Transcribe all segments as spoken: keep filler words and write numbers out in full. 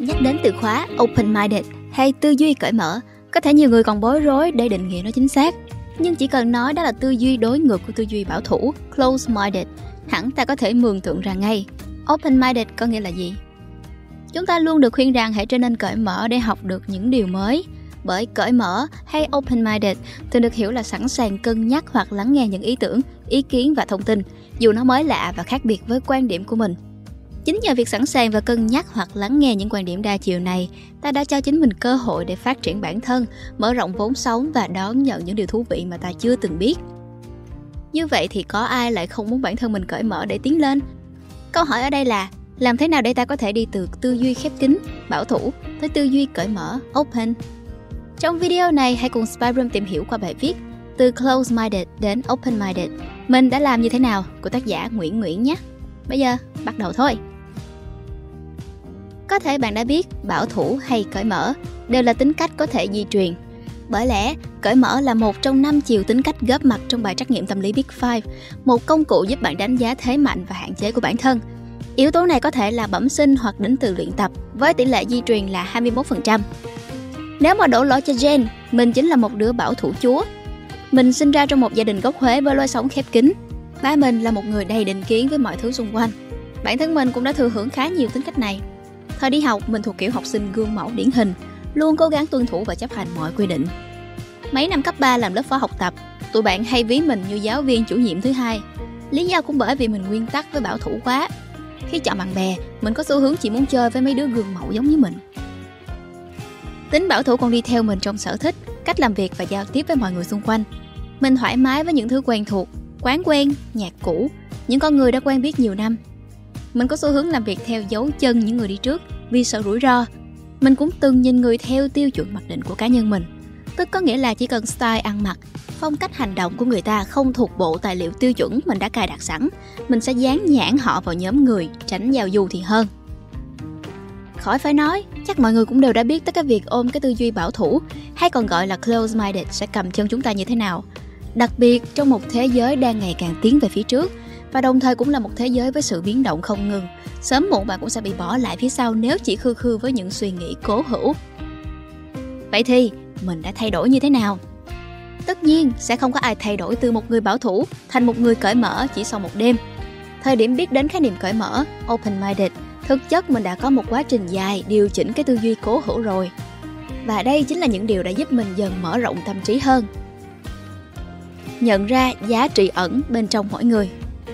Nhắc đến từ khóa open-minded hay tư duy cởi mở, có thể nhiều người còn bối rối để định nghĩa nó chính xác. Nhưng chỉ cần nói đó là tư duy đối ngược của tư duy bảo thủ, closed-minded, hẳn ta có thể mường tượng ra ngay. Open-minded có nghĩa là gì? Chúng ta luôn được khuyên rằng hãy trở nên cởi mở để học được những điều mới. Bởi cởi mở hay open-minded thường được hiểu là sẵn sàng cân nhắc hoặc lắng nghe những ý tưởng, ý kiến và thông tin, dù nó mới lạ và khác biệt với quan điểm của mình. Chính nhờ việc sẵn sàng và cân nhắc hoặc lắng nghe những quan điểm đa chiều này, ta đã cho chính mình cơ hội để phát triển bản thân, mở rộng vốn sống và đón nhận những điều thú vị mà ta chưa từng biết. Như vậy thì có ai lại không muốn bản thân mình cởi mở để tiến lên? Câu hỏi ở đây là, làm thế nào để ta có thể đi từ tư duy khép kín, bảo thủ tới tư duy cởi mở, open? Trong video này, hãy cùng Spyroom tìm hiểu qua bài viết từ closed-minded đến open-minded. Mình đã làm như thế nào của tác giả Nguyễn Nguyễn nhé. Bây giờ, bắt đầu thôi. Có thể bạn đã biết bảo thủ hay cởi mở đều là tính cách có thể di truyền. Bởi lẽ, cởi mở là một trong năm chiều tính cách góp mặt trong bài trắc nghiệm tâm lý Big Five, một công cụ giúp bạn đánh giá thế mạnh và hạn chế của bản thân. Yếu tố này có thể là bẩm sinh hoặc đến từ luyện tập, với tỷ lệ di truyền là hai mươi mốt phần trăm. Nếu mà đổ lỗi cho gen, mình chính là một đứa bảo thủ chúa. Mình sinh ra trong một gia đình gốc Huế với lối sống khép kín. Ba mình là một người đầy định kiến với mọi thứ xung quanh. Bản thân mình cũng đã thừa hưởng khá nhiều tính cách này. Thời đi học, mình thuộc kiểu học sinh gương mẫu điển hình, luôn cố gắng tuân thủ và chấp hành mọi quy định. Mấy năm cấp ba làm lớp phó học tập, tụi bạn hay ví mình như giáo viên chủ nhiệm thứ hai. Lý do cũng bởi vì mình nguyên tắc với bảo thủ quá. Khi chọn bạn bè, mình có xu hướng chỉ muốn chơi với mấy đứa gương mẫu giống như mình. Tính bảo thủ còn đi theo mình trong sở thích, cách làm việc và giao tiếp với mọi người xung quanh. Mình thoải mái với những thứ quen thuộc, quán quen, nhạc cũ, những con người đã quen biết nhiều năm. Mình có xu hướng làm việc theo dấu chân những người đi trước vì sợ rủi ro. Mình cũng từng nhìn người theo tiêu chuẩn mặc định của cá nhân mình. Tức có nghĩa là chỉ cần style ăn mặc, phong cách hành động của người ta không thuộc bộ tài liệu tiêu chuẩn mình đã cài đặt sẵn, mình sẽ dán nhãn họ vào nhóm người, tránh giao du thì hơn. Khỏi phải nói, chắc mọi người cũng đều đã biết tới cái việc ôm cái tư duy bảo thủ, hay còn gọi là closed-minded sẽ cầm chân chúng ta như thế nào. Đặc biệt trong một thế giới đang ngày càng tiến về phía trước, và đồng thời cũng là một thế giới với sự biến động không ngừng. Sớm muộn bạn cũng sẽ bị bỏ lại phía sau nếu chỉ khư khư với những suy nghĩ cố hữu. Vậy thì, mình đã thay đổi như thế nào? Tất nhiên, sẽ không có ai thay đổi từ một người bảo thủ thành một người cởi mở chỉ sau một đêm. Thời điểm biết đến khái niệm cởi mở, open-minded, thực chất mình đã có một quá trình dài điều chỉnh cái tư duy cố hữu rồi. Và đây chính là những điều đã giúp mình dần mở rộng tâm trí hơn. Nhận ra giá trị ẩn bên trong mỗi người.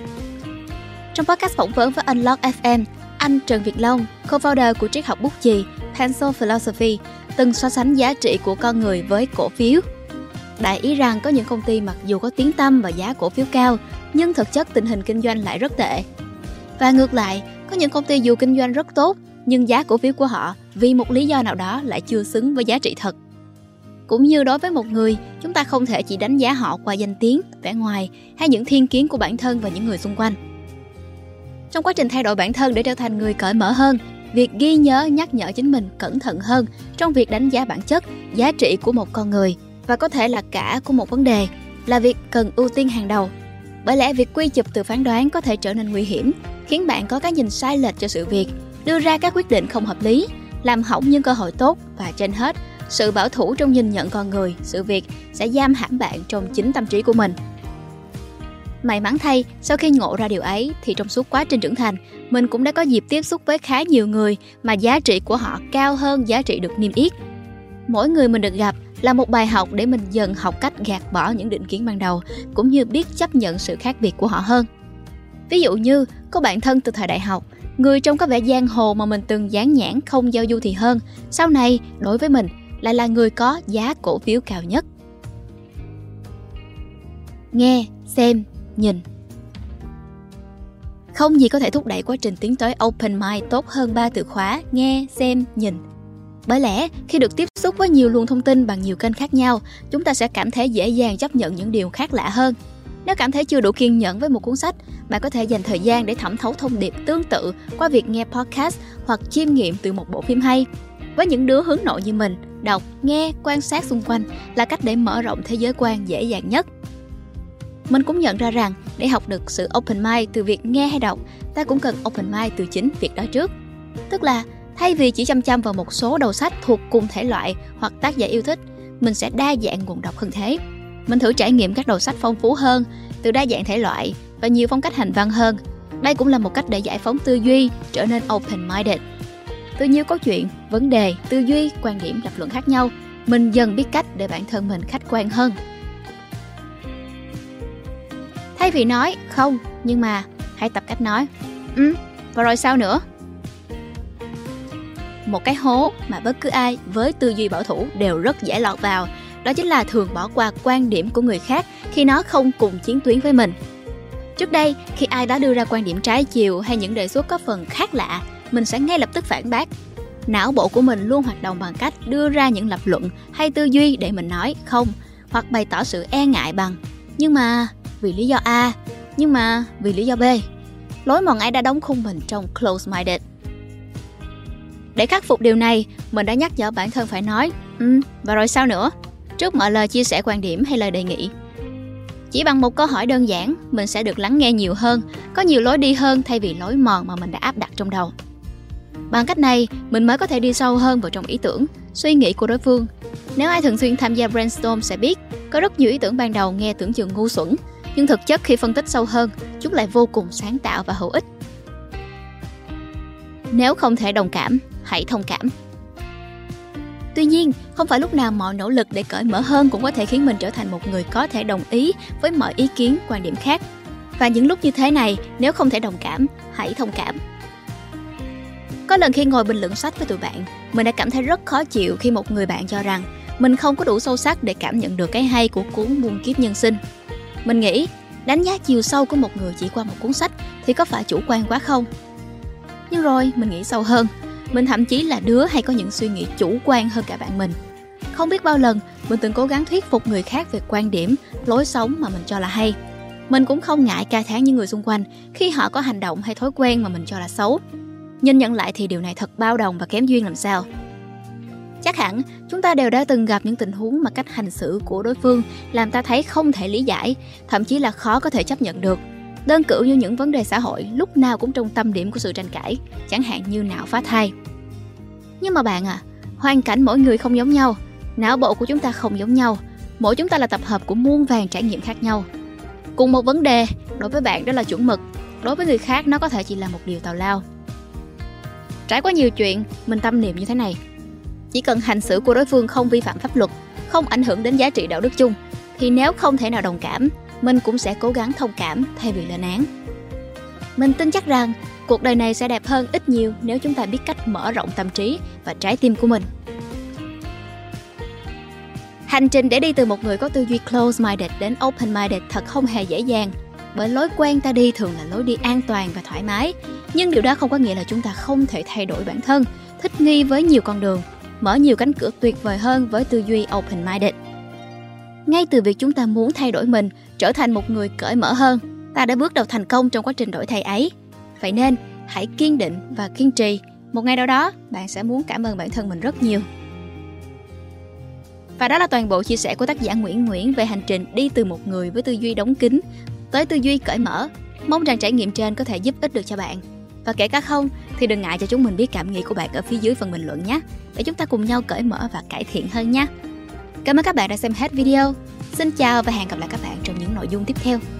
Trong podcast phỏng vấn với Unlock ép em, anh Trần Việt Long, co-founder của triết học bút chì Pencil Philosophy, từng so sánh giá trị của con người với cổ phiếu. Đại ý rằng có những công ty mặc dù có tiếng tăm và giá cổ phiếu cao, nhưng thực chất tình hình kinh doanh lại rất tệ. Và ngược lại, có những công ty dù kinh doanh rất tốt, nhưng giá cổ phiếu của họ vì một lý do nào đó lại chưa xứng với giá trị thật. Cũng như đối với một người, chúng ta không thể chỉ đánh giá họ qua danh tiếng, vẻ ngoài hay những thiên kiến của bản thân và những người xung quanh. Trong quá trình thay đổi bản thân để trở thành người cởi mở hơn, việc ghi nhớ nhắc nhở chính mình cẩn thận hơn trong việc đánh giá bản chất, giá trị của một con người và có thể là cả của một vấn đề là việc cần ưu tiên hàng đầu. Bởi lẽ việc quy chụp từ phán đoán có thể trở nên nguy hiểm, khiến bạn có cái nhìn sai lệch cho sự việc, đưa ra các quyết định không hợp lý, làm hỏng những cơ hội tốt và trên hết, sự bảo thủ trong nhìn nhận con người, sự việc sẽ giam hãm bạn trong chính tâm trí của mình. May mắn thay, sau khi ngộ ra điều ấy thì trong suốt quá trình trưởng thành, mình cũng đã có dịp tiếp xúc với khá nhiều người mà giá trị của họ cao hơn giá trị được niêm yết. Mỗi người mình được gặp là một bài học để mình dần học cách gạt bỏ những định kiến ban đầu, cũng như biết chấp nhận sự khác biệt của họ hơn. Ví dụ như, có bạn thân từ thời đại học, người trông có vẻ giang hồ mà mình từng dán nhãn không giao du thì hơn, sau này, đối với mình, lại là người có giá cổ phiếu cao nhất. Nghe, xem, nhìn. Không gì có thể thúc đẩy quá trình tiến tới open mind tốt hơn ba từ khóa nghe, xem, nhìn. Bởi lẽ, khi được tiếp xúc với nhiều luồng thông tin bằng nhiều kênh khác nhau, chúng ta sẽ cảm thấy dễ dàng chấp nhận những điều khác lạ hơn. Nếu cảm thấy chưa đủ kiên nhẫn với một cuốn sách, bạn có thể dành thời gian để thẩm thấu thông điệp tương tự qua việc nghe podcast hoặc chiêm nghiệm từ một bộ phim hay. Với những đứa hướng nội như mình, đọc, nghe, quan sát xung quanh là cách để mở rộng thế giới quan dễ dàng nhất. Mình cũng nhận ra rằng để học được sự open mind từ việc nghe hay đọc, ta cũng cần open mind từ chính việc đó trước. Tức là Thay vì chỉ chăm chăm vào một số đầu sách thuộc cùng thể loại hoặc tác giả yêu thích, mình sẽ đa dạng nguồn đọc hơn thế. Mình thử trải nghiệm các đầu sách phong phú hơn, từ đa dạng thể loại và nhiều phong cách hành văn hơn. Đây cũng là một cách để giải phóng tư duy, trở nên open-minded. Từ nhiều câu chuyện, vấn đề, tư duy, quan điểm, lập luận khác nhau, mình dần biết cách để bản thân mình khách quan hơn. Thay vì nói không, nhưng mà, hãy tập cách nói Ừ, và rồi sao nữa? Một cái hố mà bất cứ ai với tư duy bảo thủ đều rất dễ lọt vào, đó chính là thường bỏ qua quan điểm của người khác khi nó không cùng chiến tuyến với mình. Trước đây, khi ai đó đưa ra quan điểm trái chiều hay những đề xuất có phần khác lạ, mình sẽ ngay lập tức phản bác. Não bộ của mình luôn hoạt động bằng cách đưa ra những lập luận hay tư duy để mình nói không, hoặc bày tỏ sự e ngại bằng nhưng mà vì lý do A, nhưng mà vì lý do B. Lối mòn ấy đã đóng khung mình trong close-minded. Để khắc phục điều này, mình đã nhắc nhở bản thân phải nói Ừ, và rồi sao nữa? Trước mọi lời chia sẻ quan điểm hay lời đề nghị. Chỉ bằng một câu hỏi đơn giản, mình sẽ được lắng nghe nhiều hơn, có nhiều lối đi hơn thay vì lối mòn mà mình đã áp đặt trong đầu. Bằng cách này, mình mới có thể đi sâu hơn vào trong ý tưởng, suy nghĩ của đối phương. Nếu ai thường xuyên tham gia brainstorm sẽ biết, có rất nhiều ý tưởng ban đầu nghe tưởng chừng ngu xuẩn, nhưng thực chất khi phân tích sâu hơn, chúng lại vô cùng sáng tạo và hữu ích. Nếu không thể đồng cảm, hãy thông cảm. Tuy nhiên, không phải lúc nào mọi nỗ lực để cởi mở hơn cũng có thể khiến mình trở thành một người có thể đồng ý với mọi ý kiến, quan điểm khác. Và những lúc như thế này, nếu không thể đồng cảm, hãy thông cảm. Có lần khi ngồi bình luận sách với tụi bạn, mình đã cảm thấy rất khó chịu khi một người bạn cho rằng mình không có đủ sâu sắc để cảm nhận được cái hay của cuốn Muôn Kiếp Nhân Sinh. Mình nghĩ, đánh giá chiều sâu của một người chỉ qua một cuốn sách thì có phải chủ quan quá không? Nhưng rồi mình nghĩ sâu hơn, mình thậm chí là đứa hay có những suy nghĩ chủ quan hơn cả bạn mình. Không biết bao lần mình từng cố gắng thuyết phục người khác về quan điểm, lối sống mà mình cho là hay. Mình cũng không ngại ca thán những người xung quanh khi họ có hành động hay thói quen mà mình cho là xấu. Nhìn nhận lại thì điều này thật bao đồng và kém duyên làm sao. Chắc hẳn chúng ta đều đã từng gặp những tình huống mà cách hành xử của đối phương làm ta thấy không thể lý giải, thậm chí là khó có thể chấp nhận được. Đơn cử như những vấn đề xã hội lúc nào cũng trong tâm điểm của sự tranh cãi, chẳng hạn như não phá thai. Nhưng mà bạn à, hoàn cảnh mỗi người không giống nhau, não bộ của chúng ta không giống nhau, mỗi chúng ta là tập hợp của muôn vàn trải nghiệm khác nhau. Cùng một vấn đề, đối với bạn đó là chuẩn mực, đối với người khác nó có thể chỉ là một điều tào lao. Trải qua nhiều chuyện, mình tâm niệm như thế này: chỉ cần hành xử của đối phương không vi phạm pháp luật, không ảnh hưởng đến giá trị đạo đức chung, thì nếu không thể nào đồng cảm, mình cũng sẽ cố gắng thông cảm thay vì lên án. Mình tin chắc rằng cuộc đời này sẽ đẹp hơn ít nhiều nếu chúng ta biết cách mở rộng tâm trí và trái tim của mình. Hành trình để đi từ một người có tư duy close-minded đến open-minded thật không hề dễ dàng, bởi lối quen ta đi thường là lối đi an toàn và thoải mái. Nhưng điều đó không có nghĩa là chúng ta không thể thay đổi bản thân, thích nghi với nhiều con đường, mở nhiều cánh cửa tuyệt vời hơn với tư duy open-minded. Ngay từ việc chúng ta muốn thay đổi mình, trở thành một người cởi mở hơn, ta đã bước đầu thành công trong quá trình đổi thay ấy. Vậy nên, hãy kiên định và kiên trì. Một ngày nào đó, bạn sẽ muốn cảm ơn bản thân mình rất nhiều. Và đó là toàn bộ chia sẻ của tác giả Nguyễn Nguyễn về hành trình đi từ một người với tư duy đóng kín tới tư duy cởi mở. Mong rằng trải nghiệm trên có thể giúp ích được cho bạn. Và kể cả không, thì đừng ngại cho chúng mình biết cảm nghĩ của bạn ở phía dưới phần bình luận nhé, để chúng ta cùng nhau cởi mở và cải thiện hơn nhé. Cảm ơn các bạn đã xem hết video. Xin chào và hẹn gặp lại các bạn trong những nội dung tiếp theo.